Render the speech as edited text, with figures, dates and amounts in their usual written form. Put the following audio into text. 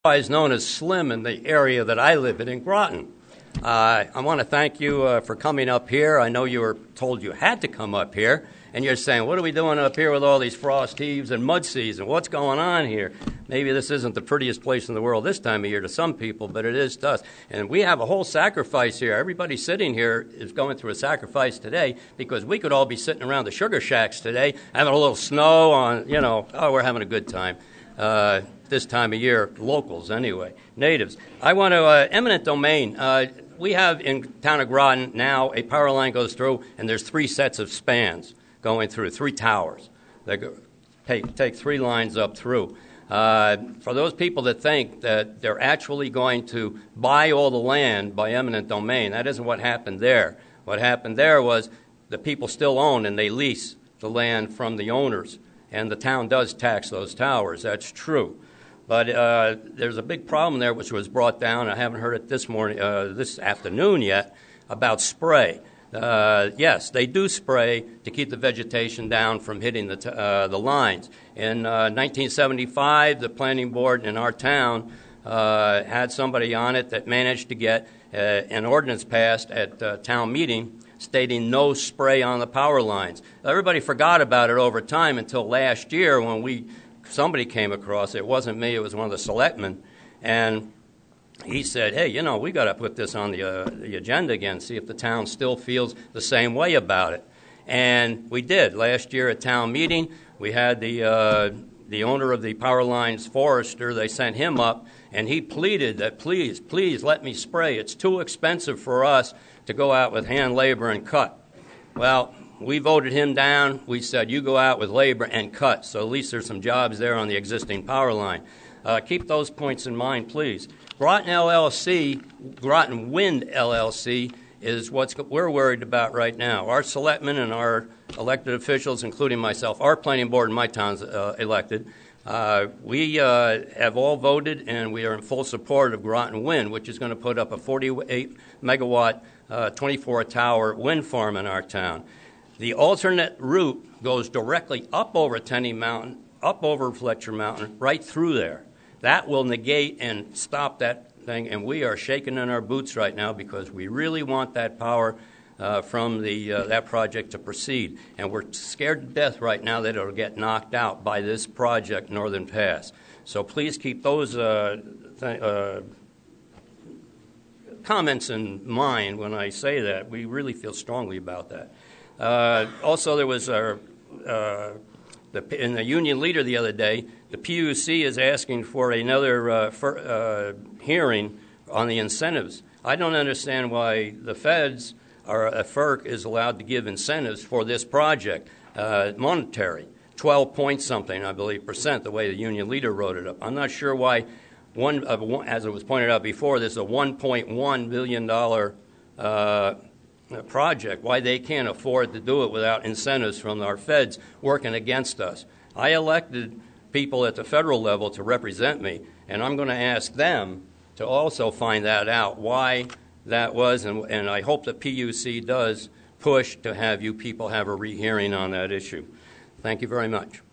otherwise known as Slim in the area that I live in Groton. I want to thank you for coming up here. I know you were told you had to come up here, and you're saying, what are we doing up here with all these frost heaves and mud seas, and what's going on here? Maybe this isn't the prettiest place in the world this time of year to some people, but it is to us. And we have a whole sacrifice here. Everybody sitting here is going through a sacrifice today because we could all be sitting around the sugar shacks today having a little snow on, we're having a good time. This time of year, locals anyway, natives. I want to, eminent domain. We have in town of Groton now a power line goes through, and there's 3 sets of spans going through, 3 towers that take 3 lines up through. For those people that think that they're actually going to buy all the land by eminent domain, that isn't what happened there. What happened there was the people still own and they lease the land from the owners, and the town does tax those towers. That's true. But there's a big problem there which was brought down. I haven't heard it this afternoon yet, about spray. Yes, they do spray to keep the vegetation down from hitting the lines. In 1975, the planning board in our town had somebody on it that managed to get an ordinance passed at town meeting stating no spray on the power lines. Everybody forgot about it over time until last year when somebody came across it. It wasn't me, it was one of the selectmen, and he said, hey, we got to put this on the agenda again, see if the town still feels the same way about it. And we did. Last year at town meeting, we had the owner of the power lines, Forrester, they sent him up, and he pleaded that please let me spray. It's too expensive for us to go out with hand labor and cut. Well, we voted him down. We said, you go out with labor and cut, so at least there's some jobs there on the existing power line. Keep those points in mind, please. Groton LLC, Groton Wind LLC, is what we're worried about right now. Our selectmen and our elected officials, including myself, our planning board in my town's elected, we have all voted, and we are in full support of Groton Wind, which is going to put up a 48-megawatt, 24-tower wind farm in our town. The alternate route goes directly up over Tenney Mountain, up over Fletcher Mountain, right through there. That will negate and stop that thing, and we are shaking in our boots right now because we really want that power from that project to proceed. And we're scared to death right now that it'll get knocked out by this project, Northern Pass. So please keep those comments in mind when I say that. We really feel strongly about that. Also, there was in the union leader the other day, the PUC is asking for another hearing on the incentives. I don't understand why the feds or FERC is allowed to give incentives for this project, monetary, 12 point something, I believe, percent, the way the union leader wrote it up. I'm not sure why, as it was pointed out before, this is a $1.1 billion project, why they can't afford to do it without incentives from our feds working against us. I elected people at the federal level to represent me, and I'm going to ask them to also find that out, why that was, and I hope the PUC does push to have you people have a rehearing on that issue. Thank you very much.